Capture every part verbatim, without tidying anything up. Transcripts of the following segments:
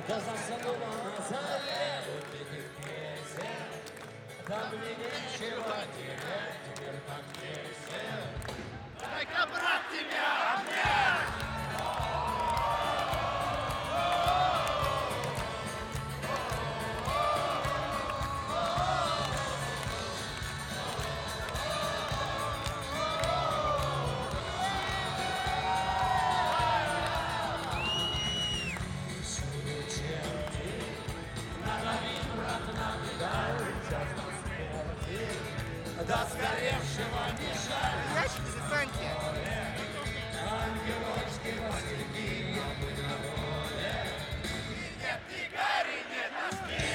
Да заснула на заре убитых песен. Да мне нечего терять, теперь так весел. Дай-ка, брат, тебя обнять! До сгоревшего не жаль. Ящики за санки. Ангелочки востряки, мы на воле. Нет ни гари, нет тоски.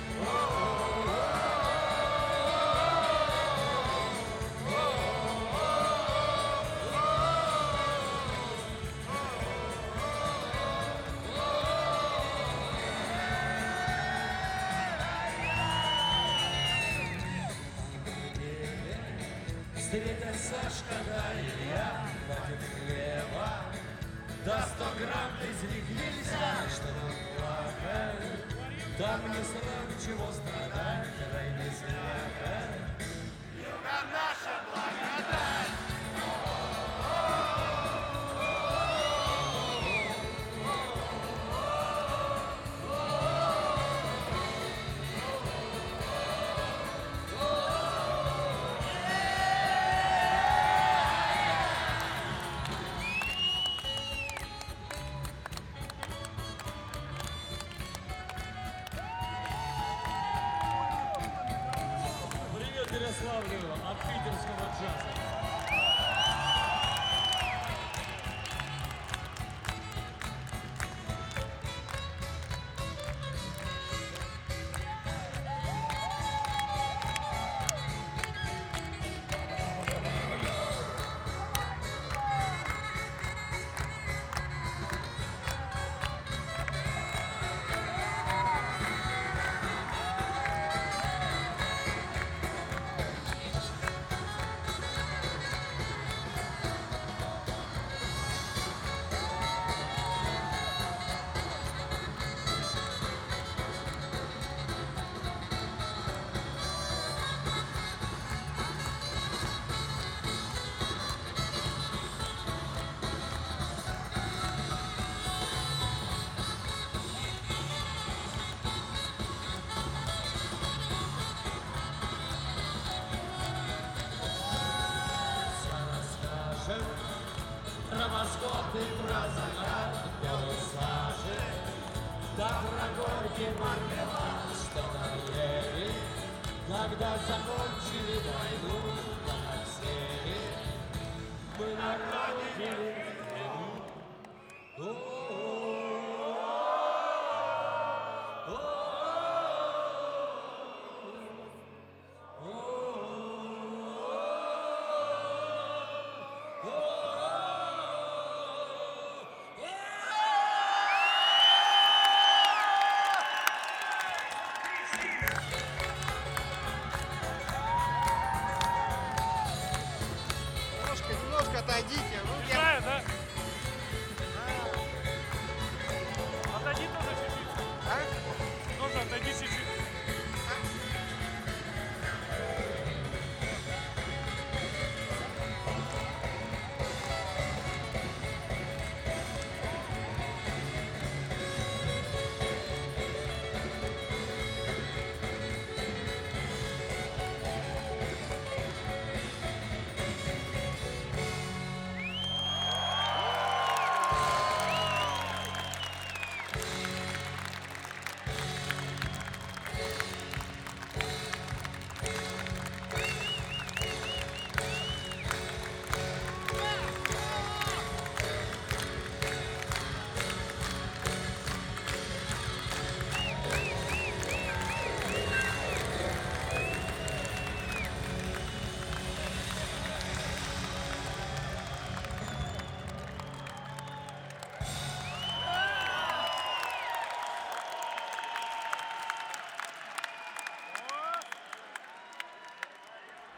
Встретятся Сашка да Илья, хватит хлеба. Да сто грамм из них нельзя, что нам плакать. Там не срам чего страдать, рай не смеха. Юга наша благодать. Ярославлю от питерского джаза. Про восход и про закат белой сажи, да про горький мармелад, что на небе, когда заходит